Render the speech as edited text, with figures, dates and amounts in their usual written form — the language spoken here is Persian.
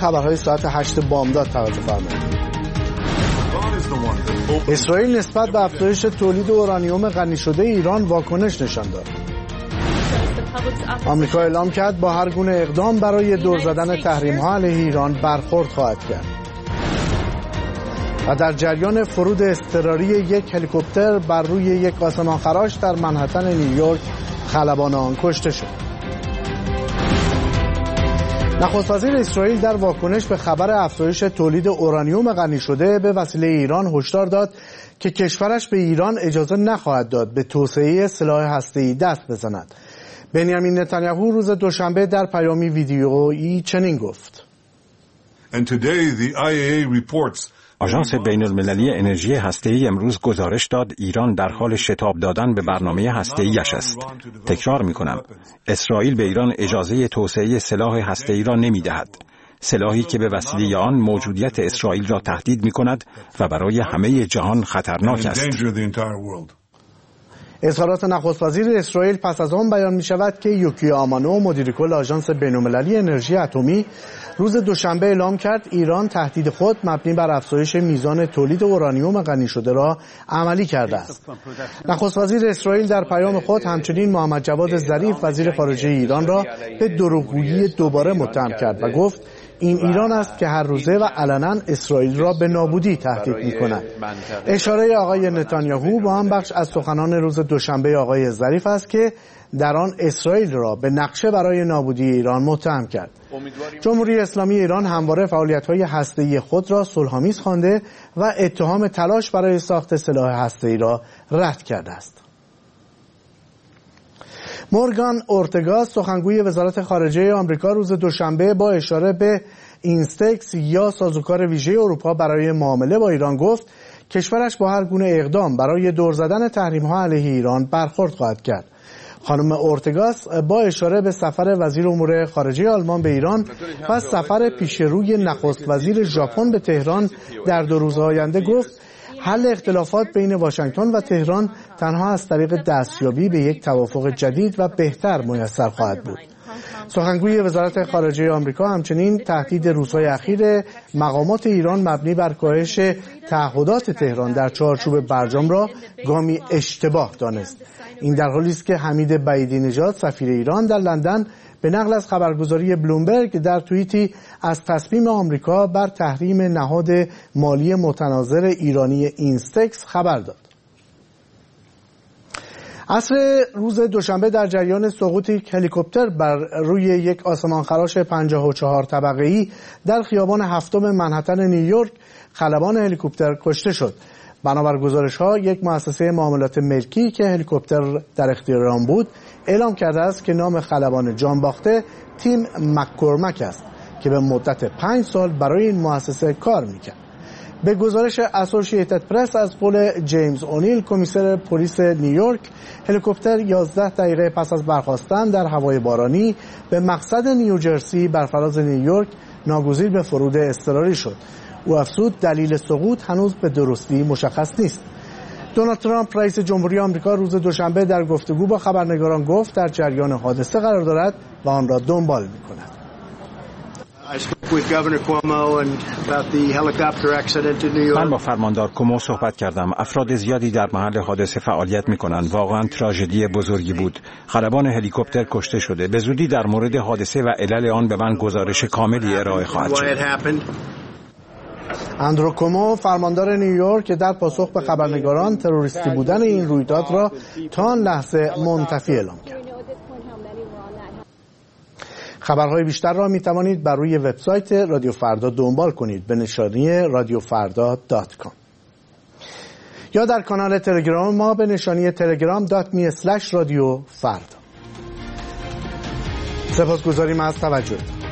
خبرهای ساعت 8 بامداد توجه فرمایید. اسرائیل نسبت به افزایش تولید اورانیوم غنی شده ایران واکنش نشان داد. آمریکا اعلام کرد با هر گونه اقدام برای دور زدن تحریم‌ها علیه ایران برخورد خواهد کرد. و در جریان فرود اضطراری یک هلیکوپتر بر روی یک آسمانخراش در منهتن نیویورک، خلبان آن کشته شد. نخست وزیر اسرائیل در واکنش به خبر افزایش تولید اورانیوم غنی شده به وسیله ایران هشدار داد که کشورش به ایران اجازه نخواهد داد به توسعه سلاح هسته‌ای دست بزند. بنیامین نتانیاهو روز دوشنبه در پیامی ویدیویی چنین گفت: آژانس بین‌المللی انرژی هسته‌ای امروز گزارش داد ایران در حال شتاب دادن به برنامه هسته‌ای‌اش است. تکرار می‌کنم، اسرائیل به ایران اجازه توسعه سلاح هسته‌ای را نمی‌دهد. سلاحی که به وسیله آن موجودیت اسرائیل را تهدید می‌کند و برای همه جهان خطرناک است. اظهارات نخست وزیر اسرائیل پس از آن بیان می‌شود که یوکیا آمانو، مدیر کل آژانس بین‌المللی انرژی اتمی، روز دوشنبه اعلام کرد ایران تهدید خود مبنی بر افزایش میزان تولید اورانیوم غنی شده را عملی کرده است. نخست وزیر اسرائیل در پیام خود همچنین محمد جواد ظریف وزیر خارجه ایران را به دروغگویی دوباره متهم کرد و گفت این ایران است که هر روزه و علنا اسرائیل را به نابودی تهدید می‌کند. اشاره آقای نتانیاهو با هم بخش از سخنان روز دوشنبه آقای ظریف است که در آن اسرائیل را به نقشه برای نابودی ایران متهم کرد. جمهوری اسلامی ایران همواره فعالیت‌های هسته‌ای خود را صلح‌آمیز خوانده و اتهام تلاش برای ساخت سلاح هسته‌ای را رد کرده است. مورگان اورتگا، سخنگوی وزارت خارجه آمریکا، روز دوشنبه با اشاره به اینستکس یا سازوکار ویژه اروپا برای معامله با ایران گفت کشورش با هر گونه اقدام برای دور زدن تحریم‌ها علیه ایران برخورد خواهد کرد. خانم اورتگاس با اشاره به سفر وزیر امور خارجه آلمان به ایران و سفر پیشروی نخست وزیر ژاپن به تهران در 2 روز آینده گفت حل اختلافات بین واشنگتن و تهران تنها از طریق دستیابی به یک توافق جدید و بهتر میسر خواهد بود. سخنگوی وزارت خارجه آمریکا همچنین تهدید روزهای اخیر مقامات ایران مبنی بر کاهش تعهدات تهران در چارچوب برجام را گامی اشتباه دانست. این در حالی است که حمید بعیدی نژاد سفیر ایران در لندن به نقل از خبرگزاری بلومبرگ در توییتی از تصمیم آمریکا بر تحریم نهاد مالی متناظر ایرانی اینستکس خبر داد. عصر روز دوشنبه در جریان سقوط یک هلیکوپتر بر روی یک آسمانخراش 54 طبقه‌ای در خیابان هفتم منهتن نیویورک، خلبان هلیکوپتر کشته شد. بنابر گزارش‌ها یک مؤسسه معاملات ملکی که هلیکوپتر در اختیار آن بود اعلام کرده است که نام خلبان جانباخته تیم مک‌کورمک است که به مدت 5 سال برای این مؤسسه کار می‌کرد. به گزارش اسوسییتد پرس از قول جیمز اونیل، کمیسر پلیس نیویورک، هلیکوپتر 11 دقیقه پس از برخاستن در هوای بارانی به مقصد نیوجرسی بر فراز نیویورک ناگزیر به فرود اضطراری شد. او افزود دلیل سقوط هنوز به درستی مشخص نیست. دونالد ترامپ رئیس جمهوری آمریکا روز دوشنبه در گفتگو با خبرنگاران گفت در جریان حادثه قرار دارد و آن را دنبال می‌کند. من با فرماندار کومو صحبت کردم. افراد زیادی در محل حادثه فعالیت می‌کنند. واقعاً تراژدی بزرگی بود. خلبان هلیکوپتر کشته شده. به زودی در مورد حادثه و علل آن به من گزارش کاملی ارائه خواهد شد. اندرو کومو، فرماندار نیویورک، که در پاسخ به خبرنگاران تروریستی بودن این رویداد را تا آن لحظه منتفی اعلام کرد. خبرهای بیشتر را می توانید بر روی وبسایت رادیو فردا دنبال کنید به نشانی radiofarda.com یا در کانال تلگرام ما به نشانی telegram.me/radiofrda. سپاسگزاریم از توجه.